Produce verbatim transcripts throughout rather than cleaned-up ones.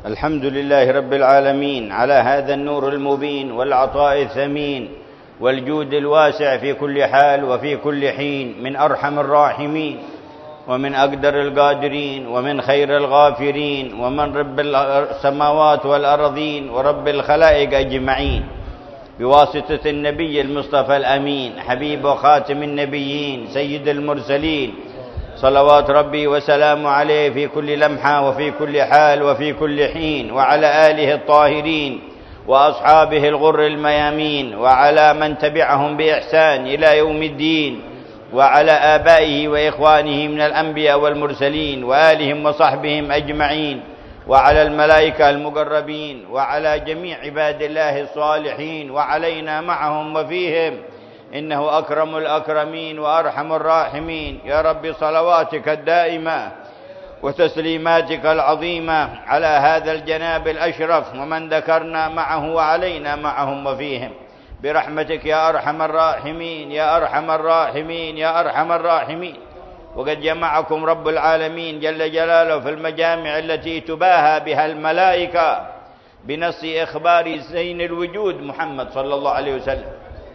الحمد لله رب العالمين على هذا النور المبين والعطاء الثمين والجود الواسع في كل حال وفي كل حين، من أرحم الراحمين ومن أقدر القادرين ومن خير الغافرين ومن رب السماوات والأرضين ورب الخلائق أجمعين، بواسطة النبي المصطفى الأمين حبيب وخاتم النبيين سيد المرسلين، صلوات ربي وسلام عليه في كل لمحة وفي كل حال وفي كل حين، وعلى آله الطاهرين وأصحابه الغر الميامين، وعلى من تبعهم بإحسان إلى يوم الدين، وعلى آبائه وإخوانه من الأنبياء والمرسلين وآلهم وصحبهم أجمعين، وعلى الملائكة المقربين، وعلى جميع عباد الله الصالحين، وعلينا معهم وفيهم، إنه أكرم الأكرمين وأرحم الراحمين. يا رب صلواتك الدائمة وتسليماتك العظيمة على هذا الجناب الأشرف ومن ذكرنا معه وعلينا معهم وفيهم، برحمتك يا أرحم الراحمين يا أرحم الراحمين يا أرحم الراحمين. وقد جمعكم رب العالمين جل جلاله في المجامع التي تباهى بها الملائكة بنص إخبار زين الوجود محمد صلى الله عليه وسلم.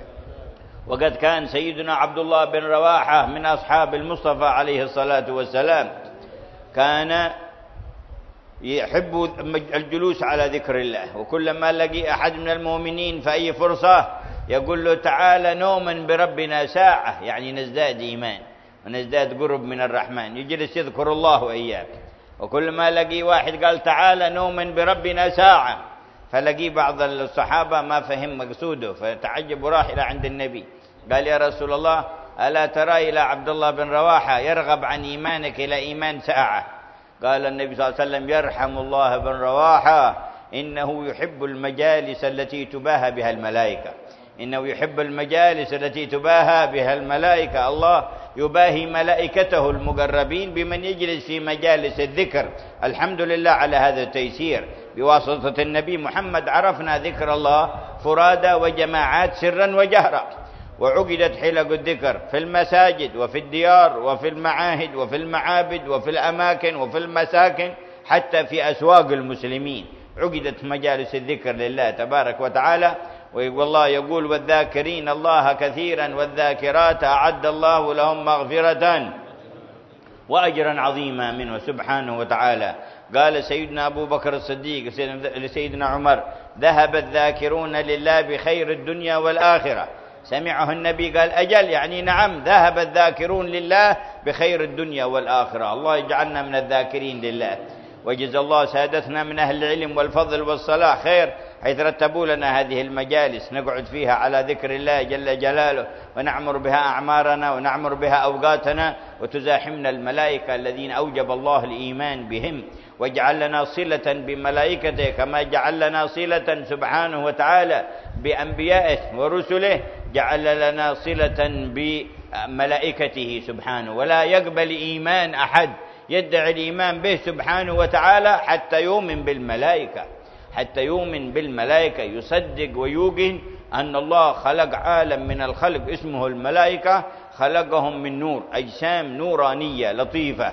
وقد كان سيدنا عبد الله بن رواحة من أصحاب المصطفى عليه الصلاة والسلام كان يحب الجلوس على ذكر الله، وكلما لقي أحد من المؤمنين في أي فرصة يقول له تعالى نؤمن بربنا ساعة، يعني نزداد إيمان ونزداد قرب من الرحمن، يجلس يذكر الله وإياك. وكلما لقي واحد قال تعالى نؤمن بربنا ساعة، فلقي بعض الصحابة ما فهم مقصوده فتعجب وراح إلى عند النبي قال يا رسول الله ألا ترى إلى عبد الله بن رواحة يرغب عن إيمانك إلى إيمان ساعة؟ قال النبي صلى الله عليه وسلم يرحم الله بن رواحة، إنه يحب المجالس التي تباهى بها الملائكة، إنه يحب المجالس التي تباهى بها الملائكة. الله يباهي ملائكته المقربين بمن يجلس في مجالس الذكر. الحمد لله على هذا التيسير، بواسطة النبي محمد عرفنا ذكر الله فرادى وجماعات سرا وجهرا، وعقدت حلق الذكر في المساجد وفي الديار وفي المعاهد وفي المعابد وفي الأماكن وفي المساكن، حتى في أسواق المسلمين عقدت مجالس الذكر لله تبارك وتعالى. والله يقول والذاكرين الله كثيرا والذاكرات أعد الله لهم مغفرة وأجرا عظيما منه سبحانه وتعالى. قال سيدنا أبو بكر الصديق لسيدنا عمر ذهب الذاكرون لله بخير الدنيا والآخرة. سمعه النبي قال أجل، يعني نعم ذهب الذاكرون لله بخير الدنيا والآخرة. الله يجعلنا من الذاكرين لله، وجزا الله سادتنا من أهل العلم والفضل والصلاح خير حيث رتبوا لنا هذه المجالس نقعد فيها على ذكر الله جل جلاله، ونعمر بها أعمارنا ونعمر بها أوقاتنا، وتزاحمنا الملائكة الذين أوجب الله الإيمان بهم، واجعل لنا صلة بملائكته كما جعل لنا صلة سبحانه وتعالى بأنبيائه ورسله، جعل لنا صلة بملائكته سبحانه. ولا يقبل إيمان أحد يدعي الإيمان به سبحانه وتعالى حتى يؤمن بالملائكة، حتى يؤمن بالملائكة، يصدق ويوقن أن الله خلق عالم من الخلق اسمه الملائكة، خلقهم من نور، أجسام نورانية لطيفة،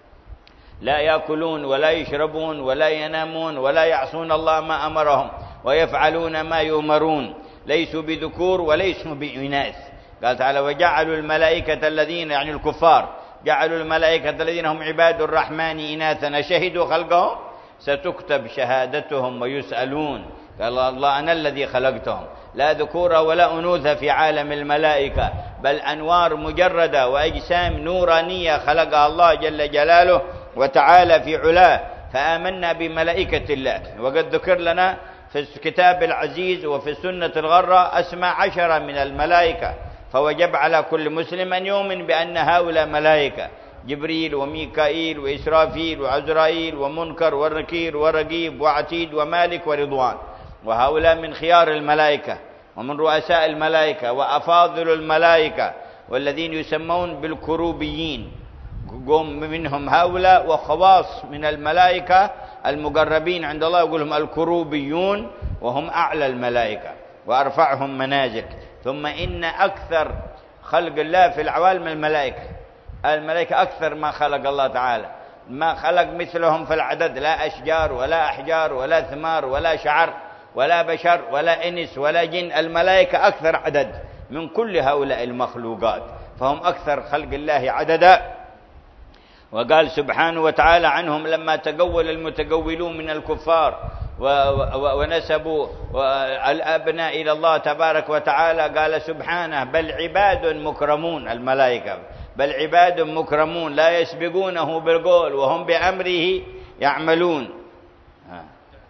لا يأكلون ولا يشربون ولا ينامون ولا يعصون الله ما أمرهم ويفعلون ما يؤمرون، ليسوا بذكور وليسوا بإناث. قال تعالى وجعلوا الملائكة الذين، يعني الكفار، جعلوا الملائكة الذين هم عباد الرحمن إناثا شهدوا خلقهم ستكتب شهادتهم ويسألون. قال الله أنا الذي خلقتهم، لا ذكور ولا أنوثة في عالم الملائكة، بل أنوار مجردة وأجسام نورانية خلقها الله جل جلاله وتعالى في علاه، فآمنا بملائكة الله. وقد ذكر لنا في الكتاب العزيز وفي السنة الغرة أسماء عشرة من الملائكة، فوجب على كل مسلم أن يؤمن بأن هؤلاء ملائكة، جبريل وميكائيل وإسرافيل وعزرائيل ومنكر ونكير ورقيب وعتيد ومالك ورضوان، وهؤلاء من خيار الملائكة ومن رؤساء الملائكة وأفاضل الملائكة، والذين يسمون بالكروبيين قوم منهم هؤلاء، وخواص من الملائكة المقربين عند الله يقولهم الكروبيون، وهم أعلى الملائكة وأرفعهم منازل. ثم إن أكثر خلق الله في العوالم الملائكة، الملائكة أكثر ما خلق الله تعالى، ما خلق مثلهم في العدد، لا أشجار ولا أحجار ولا ثمار ولا شعر ولا بشر ولا إنس ولا جن. الملائكة أكثر عدد من كل هؤلاء المخلوقات، فهم أكثر خلق الله عددا. وقال سبحانه وتعالى عنهم لما تقول المتقولون من الكفار ونسبوا الأبناء إلى الله تبارك وتعالى، قال سبحانه بل عباد مكرمون، الملائكة بل عباد مكرمون لا يسبقونه بالقول وهم بأمره يعملون. ها.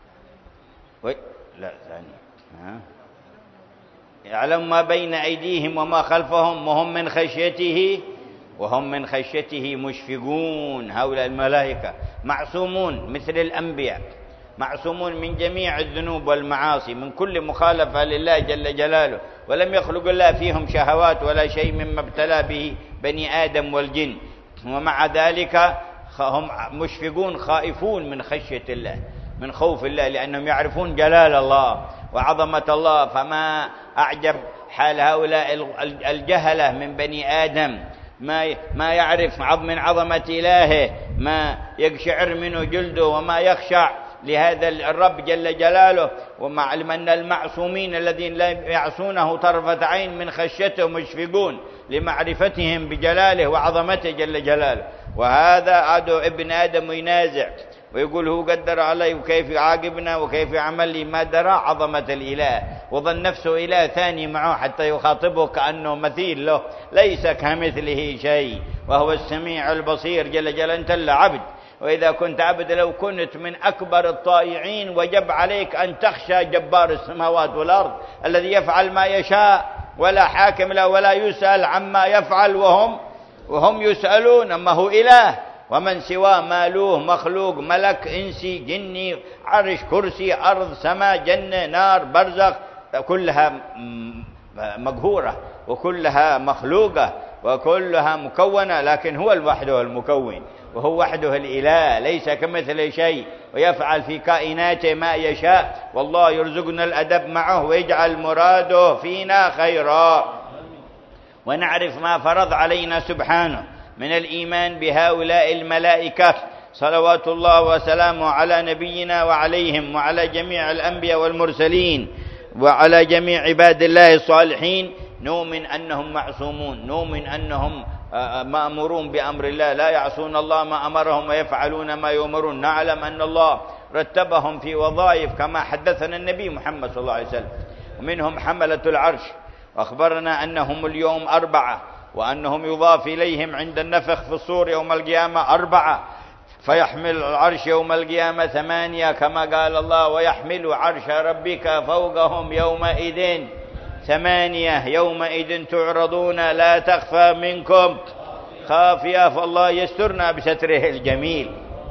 لا ثاني ها. يعلم ما بين أيديهم وما خلفهم وهم من خشيته وهم من خشيته مشفقون. هؤلاء الملائكة معصومون مثل الأنبياء، معصومون من جميع الذنوب والمعاصي، من كل مخالفة لله جل جلاله، ولم يخلق الله فيهم شهوات ولا شيء مما ابتلى به بني آدم والجن، ومع ذلك هم مشفقون خائفون من خشية الله، من خوف الله، لأنهم يعرفون جلال الله وعظمة الله. فما أعجب حال هؤلاء الجهلة من بني آدم، ما ما يعرف من عظمة إلهه، ما يقشعر منه جلده وما يخشع لهذا الرب جل جلاله. ومع أن المعصومين الذين لا يعصونه طرفة عين من خشيته مشفقون لمعرفتهم بجلاله وعظمته جل جلاله. وهذا عدو ابن آدم ينازع ويقول هو قدر علي وكيف يعاقبنا وكيف عمل لي، ما درى عظمة الإله وظن نفسه إله ثاني معه حتى يخاطبه كأنه مثيل له، ليس كمثله شيء وهو السميع البصير جل جلاله. أنت إلا عبد، وإذا كنت عبد لو كنت من أكبر الطائعين وجب عليك أن تخشى جبار السماوات والأرض الذي يفعل ما يشاء ولا حاكم له ولا يسأل عما يفعل وهم وهم يسألون. أما هو إله ومن سواه مالوه مخلوق، ملك إنسي جني، عرش كرسي أرض سماء جنة نار برزخ، كلها مقهورة وكلها مخلوقة وكلها مكونة، لكن هو وحده المكون وهو وحده الإله، ليس كمثله شيء، ويفعل في كائناته ما يشاء. والله يرزقنا الأدب معه ويجعل مراده فينا خيرا. ونعرف ما فرض علينا سبحانه من الإيمان بهؤلاء الملائكة صلوات الله وسلامه على نبينا وعليهم وعلى جميع الأنبياء والمرسلين وعلى جميع عباد الله الصالحين. نؤمن أنهم معصومون، نؤمن أنهم مأمورون بأمر الله، لا يعصون الله ما أمرهم ويفعلون ما يؤمرون. نعلم أن الله رتبهم في وظائف كما حدثنا النبي محمد صلى الله عليه وسلم، ومنهم حملة العرش، وأخبرنا أنهم اليوم أربعة، وأنهم يضاف إليهم عند النفخ في الصور يوم القيامة أربعة، فيحمل العرش يوم القيامة ثمانية كما قال الله ويحمل عرش ربك فوقهم يومئذ ثمانية يومئذ تعرضون لا تخفى منكم خافية، فالله يسترنا بستره الجميل.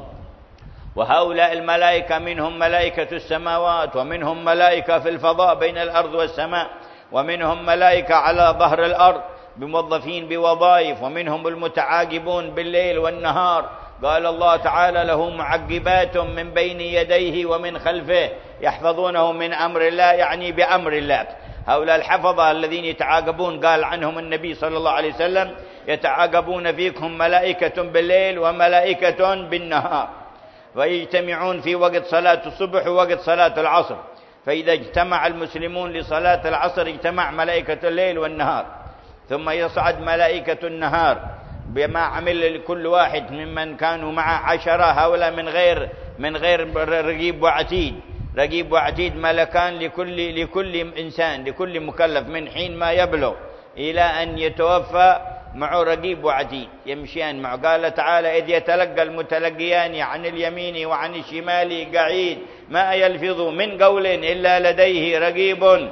وهؤلاء الملائكة منهم ملائكة السماوات، ومنهم ملائكة في الفضاء بين الأرض والسماء، ومنهم ملائكة على ظهر الأرض بموظفين بوظائف، ومنهم المتعاقبون بالليل والنهار. قال الله تعالى له معقبات من بين يديه ومن خلفه يحفظونه من أمر الله، يعني بأمر الله. هؤلاء الحفظة الذين يتعاقبون قال عنهم النبي صلى الله عليه وسلم يتعاقبون فيكم ملائكة بالليل وملائكة بالنهار، ويجتمعون في وقت صلاة الصبح ووقت صلاة العصر، فإذا اجتمع المسلمون لصلاة العصر اجتمع ملائكة الليل والنهار، ثم يصعد ملائكة النهار بما عمل لكل واحد ممن كانوا معه عشرة، هؤلاء من غير من غير رقيب وعتيد، رقيب وعتيد ملكان لكل لكل إنسان لكل مكلف من حين ما يبلغ إلى أن يتوفى معه رقيب وعتيد يمشيان معه. قال تعالى إذ يتلقى المتلقيان عن اليمين وعن الشمال قعيد ما يلفظ من قول إلا لديه رقيب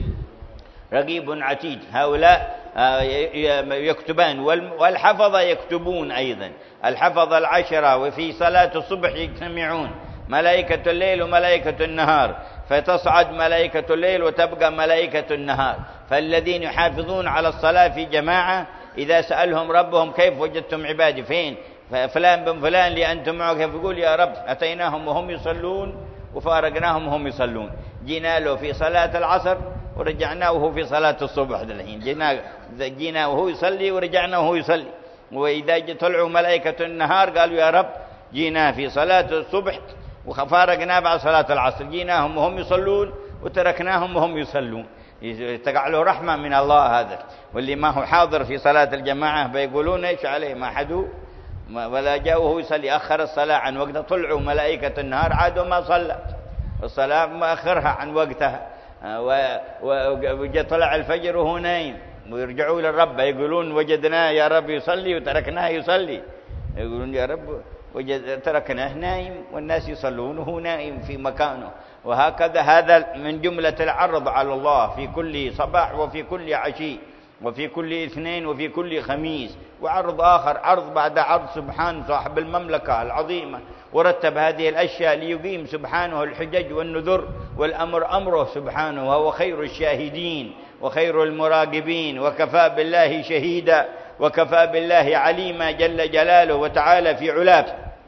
رقيب عتيد. هؤلاء يكتبان، والحفظة يكتبون أيضا، الحفظة العشرة، وفي صلاة الصبح يجتمعون ملائكة الليل وملائكة النهار، فتصعد ملائكة الليل وتبقى ملائكة النهار. فالذين يحافظون على الصلاة في جماعة إذا سألهم ربهم كيف وجدتم عبادي فين فلان بن فلان اللي أنتم معه، كيف يقول يا رب أتيناهم وهم يصلون وفارقناهم وهم يصلون، جينا له في صلاة العصر ورجعنا وهو في صلاة الصبح، الحين جينا جينا وهو يصلي ورجعنا وهو يصلي. وإذا طلعوا ملائكة النهار قالوا يا رب جينا في صلاة الصبح وفارقنا بعد صلاة العصر، جيناهم وهم يصلون وتركناهم وهم يصلون. تقع له رحمة من الله هذا. واللي ما هو حاضر في صلاة الجماعة بيقولون إيش عليه، ما حدو ولا جاءه يصلي، أخر الصلاة عن وقتها، طلعوا ملائكة النهار عادوا ما صلى الصلاة مأخرها عن وقتها، وجاء طلع الفجر وهو نايم، ويرجعوا للرب يقولون وجدناه يا رب يصلي وتركناه يصلي، يقولون يا رب وجد تركناه نايم والناس يصلون وهو نائم في مكانه. وهكذا هذا من جملة العرض على الله في كل صباح وفي كل عشي وفي كل اثنين وفي كل خميس، وعرض آخر عرض بعد عرض. سبحان صاحب المملكة العظيمة ورتب هذه الأشياء ليقيم سبحانه الحجج والنذر، والأمر أمره سبحانه، وهو خير الشاهدين وخير المراقبين، وكفى بالله شهيدا وكفى بالله عليما جل جلاله وتعالى في علاه.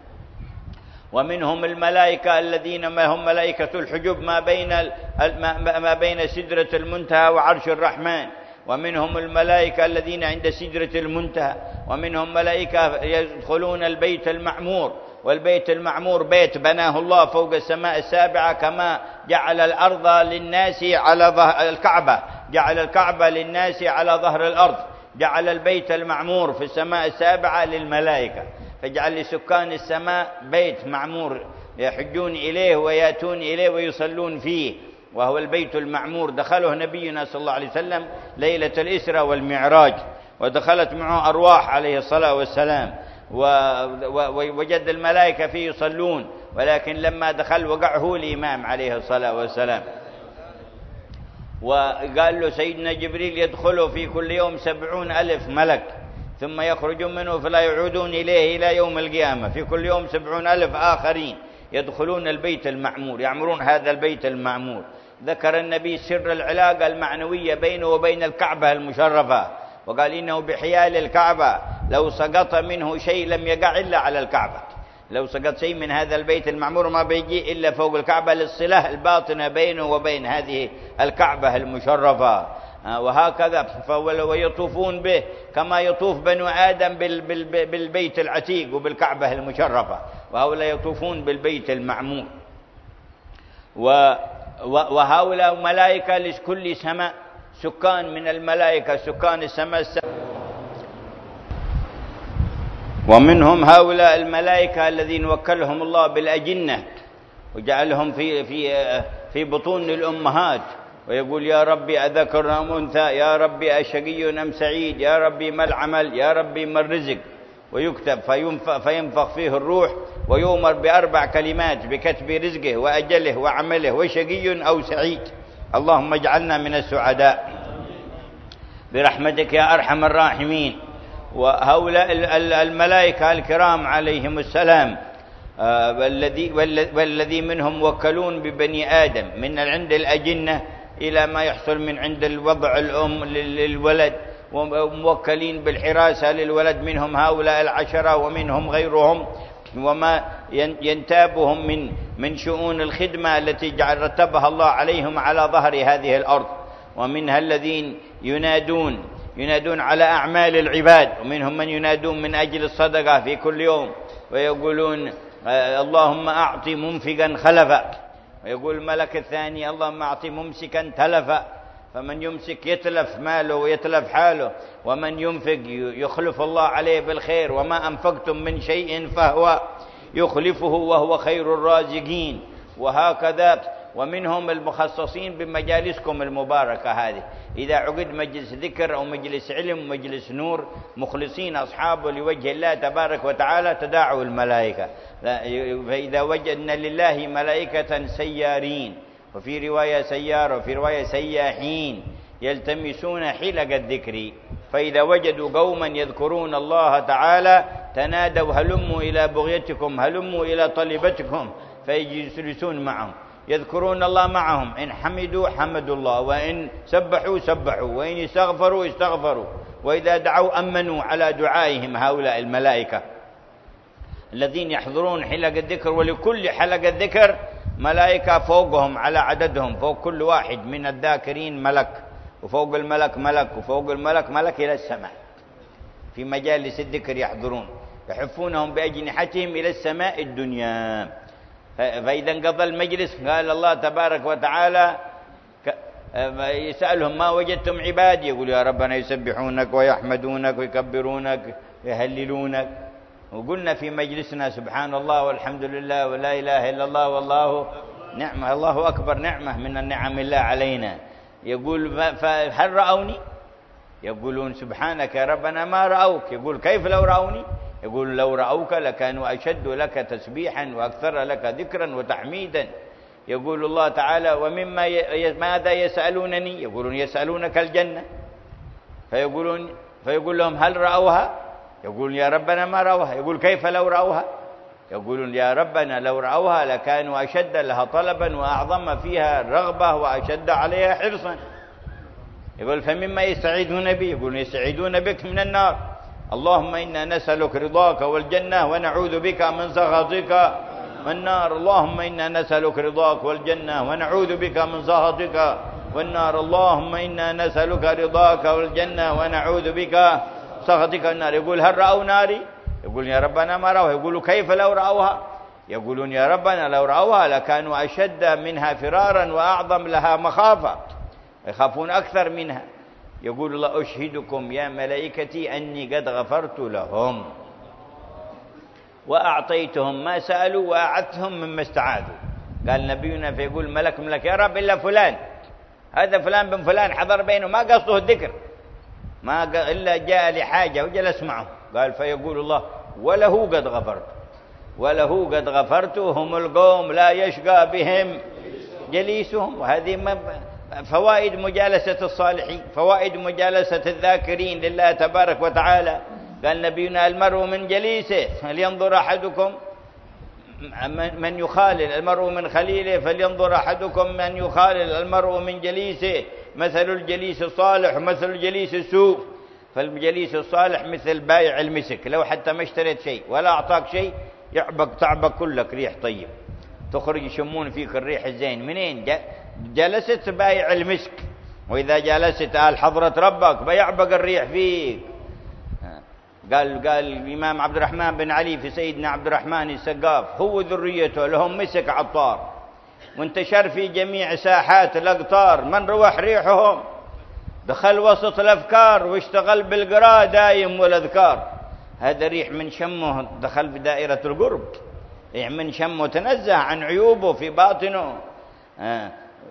ومنهم الملائكة الذين ما هم ملائكة الحجب ما بين ما بين سدرة المنتهى وعرش الرحمن، ومنهم الملائكة الذين عند سدرة المنتهى، ومنهم ملائكة يدخلون البيت المعمور. والبيت المعمور بيت بناه الله فوق السماء السابعة، كما جعل الأرض للناس على ظهر الكعبة، جعل الكعبة للناس على ظهر الأرض، جعل البيت المعمور في السماء السابعة للملائكة، فجعل لسكان السماء بيت معمور يحجون إليه ويأتون إليه ويصلون فيه، وهو البيت المعمور. دخله نبينا صلى الله عليه وسلم ليلة الإسراء والمعراج، ودخلت معه أرواح عليه الصلاة والسلام، ووجد الملائكة فيه يصلون، ولكن لما دخل وقعه الإمام عليه الصلاة والسلام، وقال له سيدنا جبريل يدخله في كل يوم سبعون ألف ملك ثم يخرج منه فلا يعودون إليه إلى يوم القيامة. في كل يوم سبعون ألف آخرين يدخلون البيت المعمور، يعمرون هذا البيت المعمور. ذكر النبي سر العلاقة المعنوية بينه وبين الكعبة المشرفة، وقال إنه بحيال الكعبة لو سقط منه شيء لم يقع إلا على الكعبة، لو سقط شيء من هذا البيت المعمور ما بيجي إلا فوق الكعبة، للصلة الباطنة بينه وبين هذه الكعبة المشرفة. وهكذا ويطوفون به كما يطوف بنو آدم بالبيت العتيق وبالكعبة المشرفة، وهؤلاء يطوفون بالبيت المعمور. وهؤلاء ملائكة لكل سماء، سكان من الملائكة سكان السماء السابعة. ومنهم هؤلاء الملائكة الذين وكلهم الله بالأجنة وجعلهم في في في بطون الأمهات، ويقول يا ربي أذكر أم أنثى، يا ربي أشقي أم سعيد، يا ربي ما العمل، يا ربي ما الرزق، ويكتب فينفخ, فينفخ فيه الروح، ويؤمر بأربع كلمات بكتب رزقه وأجله وعمله وشقي أو سعيد. اللهم اجعلنا من السعداء برحمتك يا أرحم الراحمين. وهؤلاء الملائكة الكرام عليهم السلام والذي منهم وكلون ببني آدم من عند الأجنة إلى ما يحصل من عند الوضع الأم للولد، وموكلين بالحراسة للولد، منهم هؤلاء العشرة ومنهم غيرهم، وما ينتابهم من من شؤون الخدمة التي جعل رتبها الله عليهم على ظهر هذه الأرض. ومنها الذين ينادون ينادون على أعمال العباد، ومنهم من ينادون من أجل الصدقة في كل يوم ويقولون اللهم أعط منفقا خلفا، ويقول الملك الثاني اللهم أعط ممسكا تلفا، فمن يمسك يتلف ماله ويتلف حاله، ومن ينفق يخلف الله عليه بالخير، وما أنفقتم من شيء فهو يخلفه وهو خير الرازقين. وهكذا ومنهم المخصصين بمجالسكم المباركة هذه، إذا عقد مجلس ذكر أو مجلس علم مجلس نور مخلصين أصحابه لوجه الله تبارك وتعالى تداعوا الملائكة. فإذا وجدنا لله ملائكة سيارين، وفي رواية سيارة وفي رواية سياحين يلتمسون حلق الذكر، فإذا وجدوا قوما يذكرون الله تعالى تنادوا هلموا إلى بغيتكم هلموا إلى طلبتكم، فيجلسون معهم يذكرون الله معهم، إن حمدوا حمدوا الله، وإن سبحوا سبحوا، وإن استغفروا استغفروا، وإذا دعوا أمنوا على دعائهم. هؤلاء الملائكة الذين يحضرون حلق الذكر، ولكل حلقة ذكر ملائكة فوقهم على عددهم، فوق كل واحد من الذاكرين ملك، وفوق الملك ملك، وفوق الملك ملك إلى السماء، في مجالس الذكر يحضرون. يحفونهم بأجنحتهم إلى السماء الدنيا. فإذا انقضى المجلس قال الله تبارك وتعالى يسألهم ما وجدتم عبادي؟ يقول يا ربنا يسبحونك ويحمدونك ويكبرونك ويهللونك. وقلنا في مجلسنا سبحان الله والحمد لله ولا إله إلا الله والله نعمة، الله أكبر نعمة من النعم الله علينا. يقول هل رأوني؟ يقولون سبحانك يا ربنا ما رأوك. يقول كيف لو رأوني؟ يقول لو رأوك لكانوا أشد لك تسبيحا وأكثر لك ذكرا وتحميدا. يقول الله تعالى ومما ي... ماذا يسألونني؟ يقولون يسألونك الجنة. فيقولون فيقول لهم هل رأوها؟ يقولون يا ربنا ما رأوها. يقول كيف لو رأوها؟ يقولون يا ربنا لو رأوها لكانوا أشد لها طلبا وأعظم فيها رغبة وأشد عليها حرصا. يقول فمما يستعيذون به؟ يقولون يستعيذون بك من النار. اللهم إنا نسألك رضاك والجنة ونعوذ بك من سخطك والنار. اللهم إنا نسألك رضاك والجنة ونعوذ بك من سخطك والنار. اللهم إنا نسألك رضاك والجنة ونعوذ بك سخطك والنار. يقول هل رأوا ناري؟ يقول يا ربنا ما رأوها. يقولوا كيف لو رأوها؟ يقولون يا ربنا لو رأوها لكانوا أشد منها فرارا وأعظم لها مخافة، يخافون أكثر منها. يقول الله أشهدكم يا ملائكتي أني قد غفرت لهم وأعطيتهم ما سألوا وأعدتهم مما استعاذوا. قال نبينا فيقول ملك ملك يا رب إلا فلان، هذا فلان بن فلان حضر بينه ما قصده الذكر، ما إلا جاء لحاجة وجلس معه. قال فيقول الله وله قد غفرت، وله قد غفرت. هم القوم لا يشقى بهم جليسهم. وهذه فوائد مجالسة الصالحين، فوائد مجالسة الذاكرين لله تبارك وتعالى. قال نبينا المرء من جليسه فلينظر أحدكم من يخالل، المرء من خليله فلينظر أحدكم من يخالل، المرء من جليسه. مثل الجليس الصالح ومثل الجليس السوء. فالجليس الصالح مثل بايع المسك، لو حتى ما اشتريت شيء ولا أعطاك شيء يعبق تعبق كلك ريح طيب، تخرج يشمون فيك الريح الزين. منين؟ جلست بايع المسك. وإذا جلست آل حضرة ربك بيعبق الريح فيك. قال قال الإمام عبد الرحمن بن علي في سيدنا عبد الرحمن السقاف هو ذريته لهم مسك عطار، وانتشر في جميع ساحات الأقطار. من روح ريحهم دخل وسط الأفكار واشتغل بالقراء دايم والأذكار. هذا ريح من شمه دخل في دائرة القرب، ريح من شمه تنزه عن عيوبه في باطنه. آه.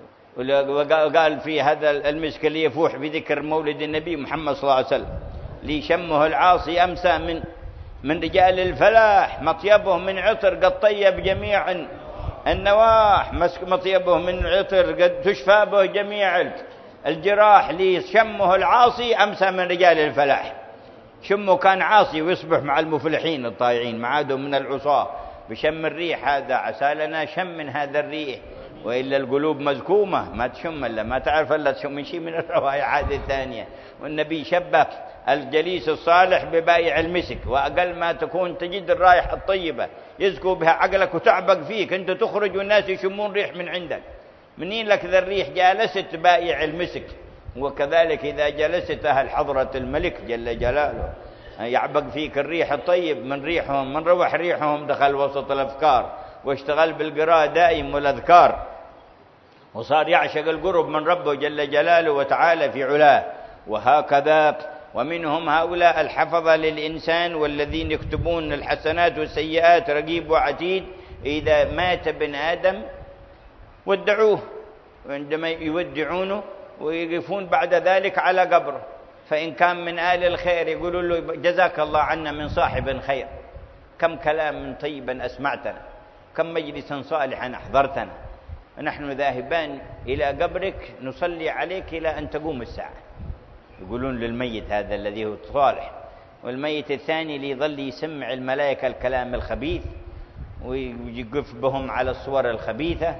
وقال في هذا المسك اللي يفوح بذكر مولد النبي محمد صلى الله عليه وسلم لي شمه العاصي أمسى من من رجال الفلاح، مطيبه من عطر قد طيب جميع النواح، مطيبه من عطر قد تشفى به جميع الجراح. لي شمه العاصي أمسى من رجال الفلاح. شمه كان عاصي ويصبح مع المفلحين الطائعين، معادهم من العصاة بشم الريح هذا. عسى لنا شم من هذا الريح، وإلا القلوب مزكومة ما تشم إلا ما تعرف إلا تشم من شيء من الروائح هذه الثانية. والنبي شبه الجليس الصالح ببايع المسك، وأقل ما تكون تجد الرائحة الطيبة يزكو بها عقلك وتعبق فيك، أنت تخرج والناس يشمون ريح من عندك. منين لك ذا الريح؟ جالست بايع المسك. وكذلك إذا جلست أهل حضرة الملك جل جلاله يعبق فيك الريح الطيب من ريحهم، من روح ريحهم دخل وسط الأفكار واشتغل بالقراءة دائم والأذكار، وصار يعشق القرب من ربه جل جلاله وتعالى في علاه. وهكذا ومنهم هؤلاء الحفظة للإنسان والذين يكتبون الحسنات والسيئات رقيب وعتيد. إذا مات ابن آدم ودعوه، وعندما يودعونه ويقفون بعد ذلك على قبره، فإن كان من آل الخير يقولوا له جزاك الله عنا من صاحب خير، كم كلام طيبا أسمعتنا، كم مجلسا صالحا أحضرتنا، ونحن ذاهبان إلى قبرك نصلي عليك إلى أن تقوم الساعة. يقولون للميت هذا الذي هو صالح. والميت الثاني اللي يظل يسمع الملائكة الكلام الخبيث ويقف بهم على الصور الخبيثة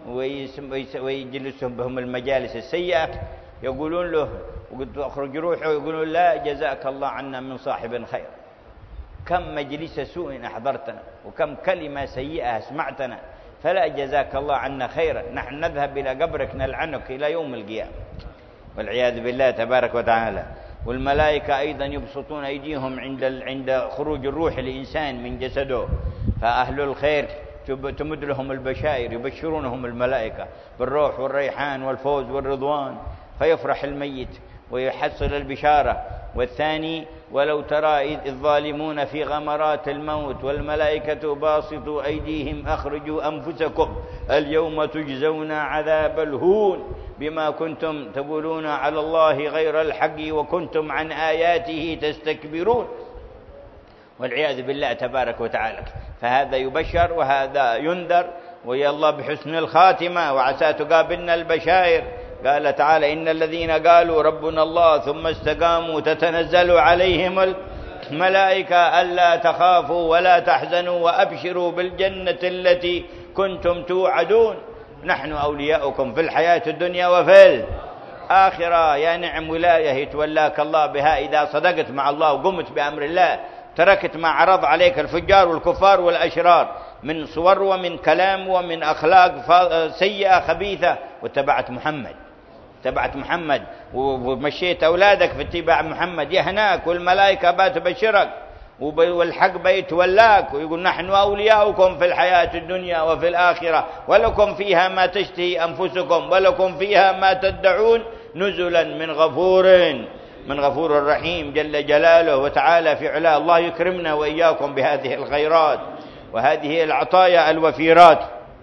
ويجلسهم بهم المجالس السيئة، يقولون له وقد أخرج روحه يقولون لا جزاك الله عنا من صاحب خير، كم مجلس سوء أحضرتنا وكم كلمة سيئة سمعتنا، فلا جزاك الله عنا خيرا، نحن نذهب إلى قبرك نلعنك إلى يوم القيامة والعياذ بالله تبارك وتعالى. والملائكة أيضا يبسطون أيديهم عند عند خروج الروح الإنسان من جسده. فأهل الخير تمد لهم البشائر، يبشرونهم الملائكة بالروح والريحان والفوز والرضوان، فيفرح الميت ويحصل البشارة. والثاني: ولو ترى إذ الظالمون في غمرات الموت والملائكة باسطوا أيديهم أخرجوا أنفسكم اليوم تجزون عذاب الهون بما كنتم تقولون على الله غير الحق وكنتم عن آياته تستكبرون، والعياذ بالله تبارك وتعالى. فهذا يبشر وهذا ينذر، ويا الله بحسن الخاتمة وعسى تقابلنا البشائر. قال تعالى: إن الذين قالوا ربنا الله ثم استقاموا تتنزل عليهم الملائكة ألا تخافوا ولا تحزنوا وأبشروا بالجنة التي كنتم توعدون نحن أولياؤكم في الحياة الدنيا وفي الآخرة. يا نعم ولاية يتولاك الله بها إذا صدقت مع الله وقمت بأمر الله، تركت ما عرض عليك الفجار والكفار والأشرار من صور ومن كلام ومن أخلاق سيئة خبيثة، واتبعت محمد اتبعت محمد ومشيت أولادك في اتباع محمد، يهناك والملائكة بتبشرك والحق بيتولاك ويقول: نحن أولياؤكم في الحياة الدنيا وفي الآخرة ولكم فيها ما تشتهي أنفسكم ولكم فيها ما تدعون نزلا من غفور من غفور رحيم جل جلاله وتعالى في علاه. الله يكرمنا وإياكم بهذه الخيرات وهذه العطايا الوفيرات.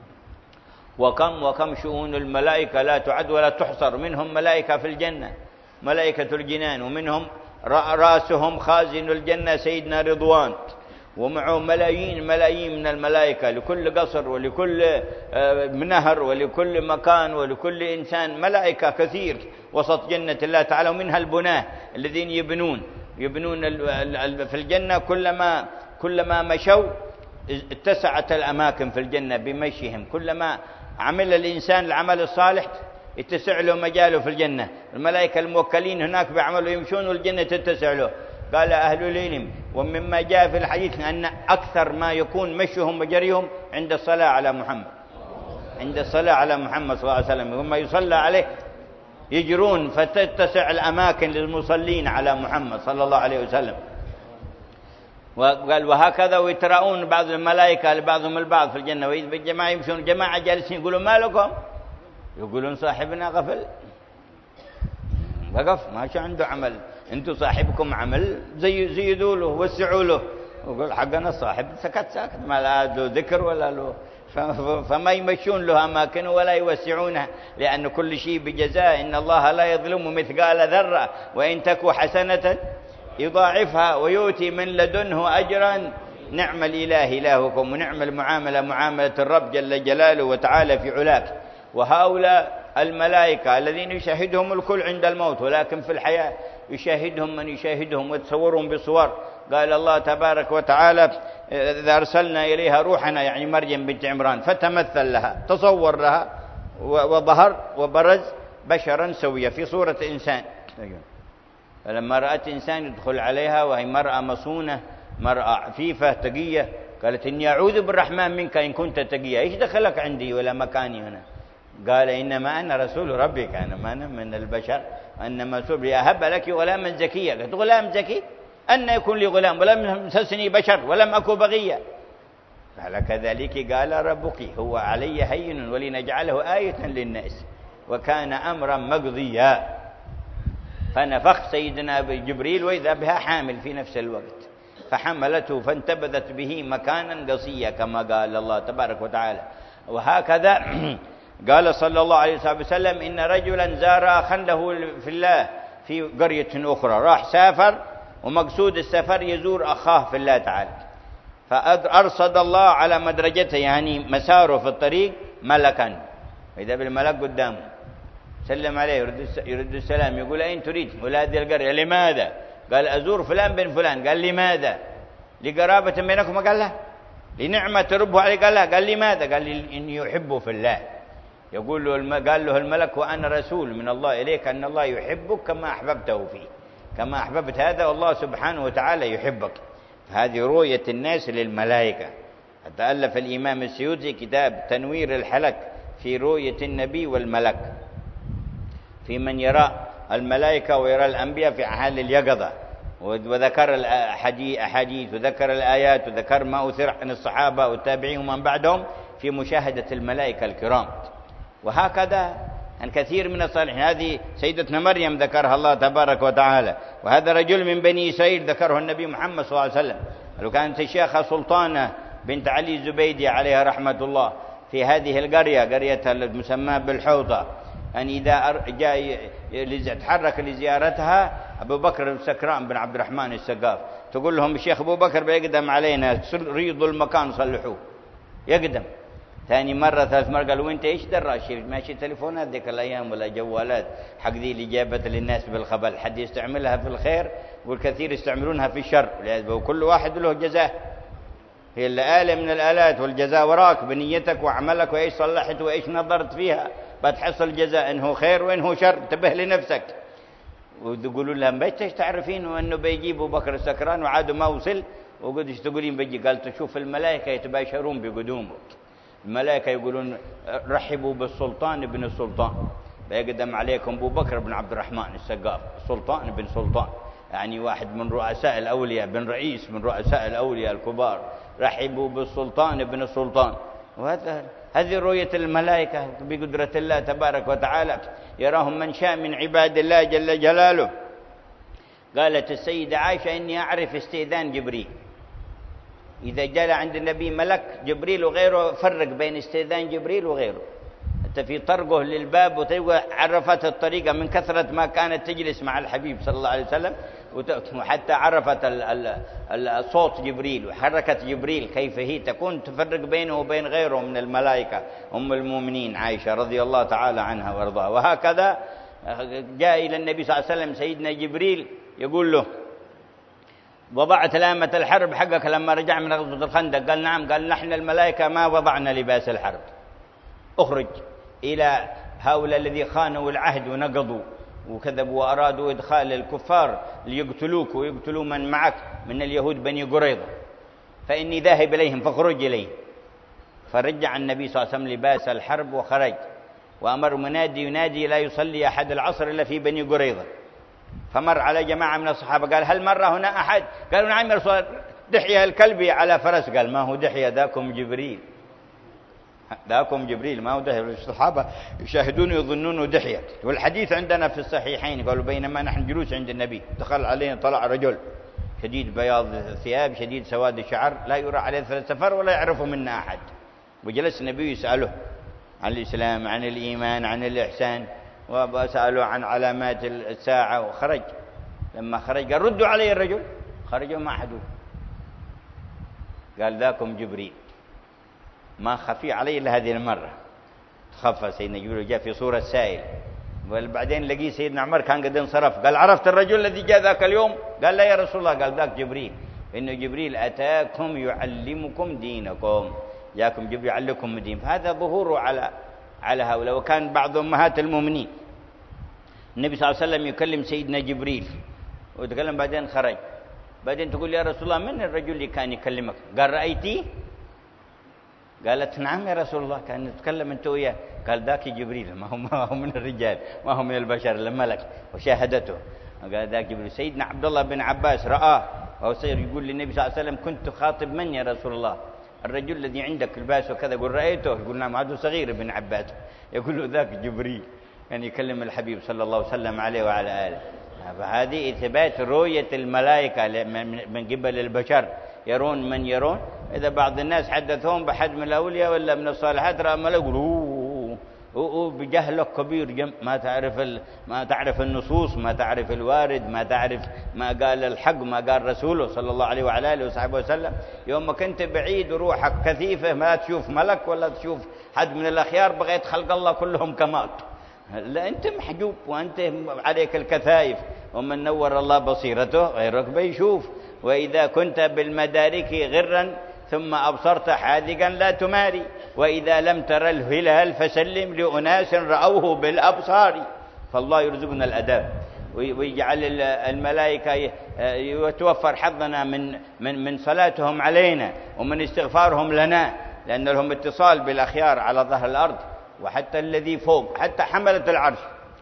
وكم وكم شؤون الملائكة لا تعد ولا تحصر. منهم ملائكة في الجنة ملائكة الجنان، ومنهم رأسهم خازن الجنة سيدنا رضوان، ومعه ملايين ملايين من الملائكة لكل قصر ولكل نهر ولكل مكان ولكل إنسان ملائكة كثير وسط جنة الله تعالى. ومنها البناة الذين يبنون يبنون في الجنة، كلما كلما مشوا اتسعت الأماكن في الجنة بمشيهم، كلما عمل الإنسان العمل الصالح اتسع له مجاله في الجنة. الملائكة الموكلين هناك بعملوا يمشون والجنة تتسع له. قال أهل العلم: ومما جاء في الحديث أن أكثر ما يكون مشيهم وجريهم عند الصلاة على محمد عند الصلاة على محمد صلى الله عليه وسلم، ثم يصلى عليه يجرون فتتسع الأماكن للمصلين على محمد صلى الله عليه وسلم. وقال: وهكذا ويتراءون بعض الملائكة لبعضهم البعض في الجنة، وإذ بالجماعة يمشون جماعة جالسين يقولون: ما لكم؟ يقولون: صاحبنا غفل وقف ما شو عنده عمل، انتم صاحبكم عمل زي زيدوا له وسعوا له. وقال: حقنا الصاحب سكت ساكت ما له ذكر ولا له، فما يمشون له أماكن ولا يوسعونها، لأن كل شيء بجزاء. إن الله لا يظلم مثقال ذرة وإن تك حسنة يضاعفها ويؤتي من لدنه أجرا. نعم الإله إلهكم ونعم المعاملة معاملة الرب جل جلاله وتعالى في علاك. وهؤلاء الملائكة الذين يشاهدهم الكل عند الموت، ولكن في الحياة يشاهدهم من يشاهدهم وتصورهم بصور. قال الله تبارك وتعالى: إذا أرسلنا إليها روحنا، يعني مريم بنت عمران، فتمثل لها، تصور لها وظهر وبرز بشرا سويا في صورة إنسان. فلما رأت إنسان يدخل عليها وهي مرأة مصونة مرأة عفيفة تقية، قالت: إني أعوذ بالرحمن منك إن كنت تقية. إيش دخلك عندي ولا مكاني هنا؟ قال: إنما أنا رسول ربك، أنا ما أنا من البشر، أنما رسول لأهب لك غلاما زكيا. قالت: غلام زكي؟ أن يكون لي غلام ولم يمسسني بشر ولم أكن بغيا. قال: كذلك قال ربك هو علي هين ولنجعله آية للناس وكان أمرا مقضيا. فنفخ سيدنا جبريل وإذا بها حامل في نفس الوقت، فحملته فانتبذت به مكانا قصيا كما قال الله تبارك وتعالى. وهكذا قال صلى الله عليه وسلم: إن رجلا زار أخا له في الله في قرية أخرى، راح سافر ومقصود السفر يزور أخاه في الله تعالى، فأرصد الله على مدرجته يعني مساره في الطريق ملكا، وإذا بالملك قدامه سلم عليه يرد السلام، يقول: أين تريد؟ قال: هذه القرية. لماذا؟ قال: أزور فلان بن فلان. قال: لماذا؟ لقرابة بينكم؟ قال: لا. لنعمة تربه عليه؟ قال: لا. قال: لماذا؟ قال: إني يحبه في الله. يقول له الم... قال له الملك: وأنا رسول من الله إليك أن الله يحبك كما أحببته فيه، كما أحببت هذا والله سبحانه وتعالى يحبك. هذه رؤية الناس للملائكة. حتى ألف الإمام السيوطي كتاب تنوير الحلك في رؤية النبي والملك، في من يرى الملائكة ويرى الأنبياء في حال اليقظة، وذكر الأحاديث وذكر الآيات وذكر ما أثر عن الصحابة والتابعين ومن بعدهم في مشاهدة الملائكة الكرام. وهكذا عن كثير من الصالحين. هذه سيدتنا مريم ذكرها الله تبارك وتعالى، وهذا رجل من بني إسرائيل ذكره النبي محمد صلى الله عليه وسلم. لو كانت الشيخة سلطانة بنت علي الزبيدي عليها رحمة الله في هذه القرية، قرية المسمى بالحوطة، أن إذا جاء تحرك لزيارتها أبو بكر السكران بن عبد الرحمن السقاف، تقول لهم الشيخ أبو بكر بيقدم علينا، ريضوا المكان صلحوه، يقدم. ثاني مرة ثالث مرة قالوا وانت ايش دراش ماشي تليفونات ذيك الأيام ولا جوالات حق ذي اللي جابت للناس بالخبل، حد يستعملها في الخير والكثير يستعملون في الشر، وكل واحد له جزاه. هي الآلة من الآلات، والجزاء وراك بنيتك وعملك وإيش صلحت وإيش نظرت فيها، بتحصل جزاء إنه خير وإنه شر، انتبه لنفسك. ويقولوا لهم بيتش تعرفين وإنه بيجيبوا بكر السكران وعادوا ما وصل، وقدش تقولين بيجي؟ قال تشوف الملائكة يتباشرون بقدومه، الملائكة يقولون رحبوا بالسلطان ابن السلطان، بيقدم عليكم أبو بكر بن عبد الرحمن السقاف، سلطان ابن سلطان، يعني واحد من رؤساء الأولياء، بن رئيس من رؤساء الأولياء الكبار، رحبوا بالسلطان ابن السلطان. وهذا هذه رؤية الملائكة بقدرة الله تبارك وتعالى، يراهم من شاء من عباد الله جل جلاله. قالت السيدة عائشة إني أعرف استئذان جبريل، إذا جاء عند النبي ملك جبريل وغيره فرق بين استئذان جبريل وغيره، حتى في طرقه للباب وتلقى عرفت الطريقة من كثرة ما كانت تجلس مع الحبيب صلى الله عليه وسلم، وحتى عرفت الصوت جبريل وحركة جبريل كيف هي تكون تفرق بينه وبين غيره من الملائكة. أم المؤمنين عائشة رضي الله تعالى عنها وارضاها. وهكذا جاء إلى النبي صلى الله عليه وسلم سيدنا جبريل يقول له وضعت لامة الحرب حقك لما رجع من غزوة الخندق؟ قال نعم. قال نحن الملائكة ما وضعنا لباس الحرب، اخرج إلى هؤلاء الذي خانوا العهد ونقضوا وكذبوا وأرادوا إدخال الكفار ليقتلوك ويقتلوا من معك من اليهود بني قريظة، فإني ذاهب إليهم فاخرج إليهم. فرجع النبي صلى الله عليه وسلم لباس الحرب وخرج، وأمر منادي ينادي لا يصلي أحد العصر إلا في بني قريظة. فمر على جماعة من الصحابة قال هل مر هنا أحد؟ قالوا نعم يا رسول الله، دحية الكلبي على فرس. قال ما هو دحية، ذاكم جبريل، ذاكم جبريل ما هو دحية. الصحابة يشاهدون يظنونه دحية. والحديث عندنا في الصحيحين قالوا بينما نحن جلوس عند النبي دخل علينا طلع رجل شديد بياض الثياب شديد سواد الشعر لا يرى عليه ثلاث سفر ولا يعرف منا أحد، وجلس النبي يسأله عن الإسلام عن الإيمان عن الإحسان، وسألوا عن علامات الساعة. وخرج، لما خرج قال ردوا علي الرجل، خرجوا ما أحد. قال ذاكم جبريل، ما خفي علي إلا هذه المرة. تخفى سيدنا جبريل جاء في صورة سائل، وبعدين لقي سيدنا عمر كان قد انصرف. قال عرفت الرجل الذي جاء ذاك اليوم؟ قال لا يا رسول الله. قال ذاك جبريل، إنه جبريل أتاكم يعلمكم دينكم، جاءكم جبريل يعلمكم الدين. فهذا ظهوره على على هؤلاء. وكان بعض أمهات المؤمنين النبي صلى الله عليه وسلم يكلم سيدنا جبريل وتكلم، بعدين خرج، بعدين تقول يا رسول الله من الرجل اللي كان يكلمك؟ قال رأيتي؟ قالت نعم يا رسول الله كان يتكلم انت وياه. قال ذاك جبريل، ما هو ما هو من الرجال، ما هو من البشر، الملك، وشاهدته. قال ذاك جبريل. سيدنا عبد الله بن عباس رآه وهو سير يقول للنبي صلى الله عليه وسلم كنت خاطب من يا رسول الله؟ الرجل الذي عندك لباس وكذا. يقول رأيته؟ يقول نعم. هذا صغير ابن عباس. يقول له ذاك جبريل، يعني يكلم الحبيب صلى الله عليه وسلم عليه وعلى آله. فهذه إثبات رؤية الملائكة من قبل البشر، يرون من يرون. إذا بعض الناس حدثهم بحد من الأولياء ولا من الصالحات رأى ملك يقولوا أوه بجهلك كبير جم، ما تعرف ال... ما تعرف النصوص، ما تعرف الوارد، ما تعرف ما قال الحق، ما قال رسوله صلى الله عليه وعلى آله وصحبه وسلم. يوم ما كنت بعيد وروحك كثيفة ما تشوف ملك ولا تشوف حد من الأخيار، بغيت خلق الله كلهم كمال. لا أنت محجوب وأنت عليك الكثائف، ومن نور الله بصيرته غيرك بيشوف. وإذا كنت بالمدارك غرا ثم أبصرت حاذقا لا تماري، وإذا لم تر الهلال فسلم لأناس رأوه بالأبصار. فالله يرزقنا الأداب ويجعل الملائكة يتوفر حظنا من من من صلاتهم علينا ومن استغفارهم لنا، لأن لهم اتصال بالأخيار على ظهر الأرض. وحتى الذي فوق، حتى حملة العرش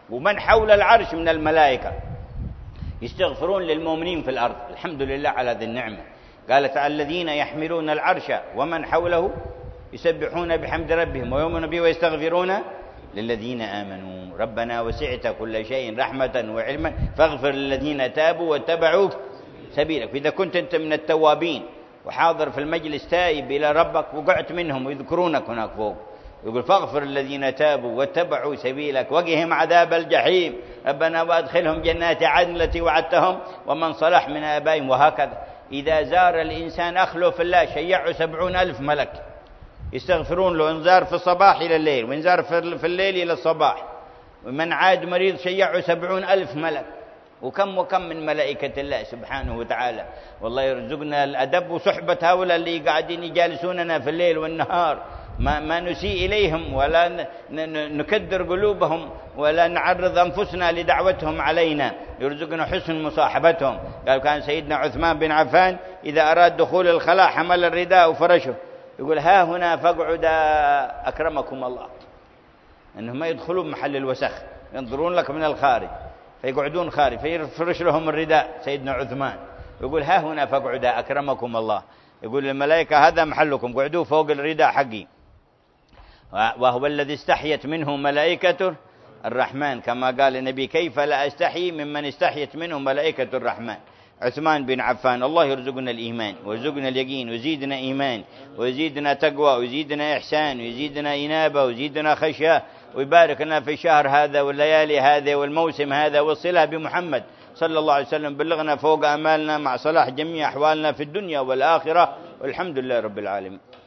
ومن حول العرش من الملائكة يستغفرون للمؤمنين في الأرض. الحمد لله على هذه النعمة. قال تعالى الذين يحملون العرش ومن حوله يسبحون بحمد ربهم ويؤمنون به ويستغفرون للذين آمنوا ربنا وسعت كل شيء رحمة وعلما فاغفر للذين تابوا واتبعوا سبيلك. فإذا كنت أنت من التوابين وحاضر في المجلس تائب إلى ربك وقعت منهم ويذكرونك هناك فوق، يقول فاغفر الذين تابوا واتبعوا سبيلك وقهم عذاب الجحيم ربنا وادخلهم جنات عدن التي وعدتهم ومن صلح من آبائهم. وهكذا إذا زار الإنسان أخلو في الله شيعوا سبعون ألف ملك يستغفرون له، انزار في الصباح إلى الليل وانزار في الليل إلى الصباح. ومن عاد مريض شيعوا سبعون ألف ملك. وكم وكم من ملائكة الله سبحانه وتعالى. والله يرزقنا الأدب وصحبة هؤلاء اللي قاعدين يجالسوننا في الليل والنهار، ما, ما نسيء إليهم ولا نكدر قلوبهم ولا نعرض أنفسنا لدعوتهم علينا، يرزقنا حسن مصاحبتهم. قال كان سيدنا عثمان بن عفان إذا أراد دخول الخلاء حمل الرداء وفرشه، يقول ها هنا فاقعد أكرمكم الله، أنهم ما يدخلون محل الوسخ، ينظرون لك من الخارج فيقعدون خارج، فيفرش لهم الرداء سيدنا عثمان، يقول ها هنا فاقعد أكرمكم الله، يقول للملائكة هذا محلكم قعدوا فوق الرداء حقي. وهو الذي استحيت منه ملائكة الرحمن كما قال النبي كيف لا أستحي ممن استحيت منه ملائكة الرحمن. عثمان بن عفان. الله يرزقنا الإيمان ويرزقنا اليقين ويزيدنا إيمان ويزيدنا تقوى ويزيدنا إحسان ويزيدنا إنابة ويزيدنا خشية ويبارك لنا في الشهر هذا والليالي هذا والموسم هذا والصلة بمحمد صلى الله عليه وسلم، بلغنا فوق أمالنا مع صلاح جميع أحوالنا في الدنيا والآخرة والحمد لله رب العالمين.